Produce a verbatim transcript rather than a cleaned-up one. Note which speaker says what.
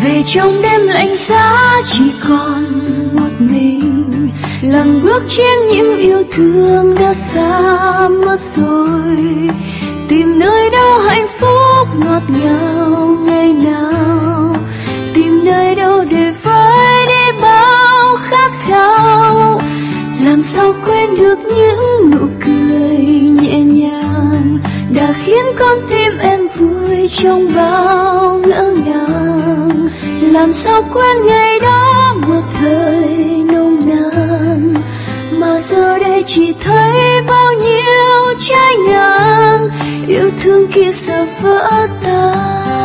Speaker 1: về trong đêm lạnh giá chỉ còn một mình, lần bước trên những yêu thương đã xa mất rồi. Tìm nơi đâu hạnh phúc ngọt ngào ngày nào, tìm nơi đâu để vơi đi bao khát khao. Làm sao quên được những nụ cười nhẹ nhàng đã khiến con tim em vui trong bao ngỡ ngàng. Làm sao quên ngày đó một thời nồng nàn, mà giờ đây chỉ thấy bao nhiêu trái ngang. Yêu thương kia giờ vỡ tan.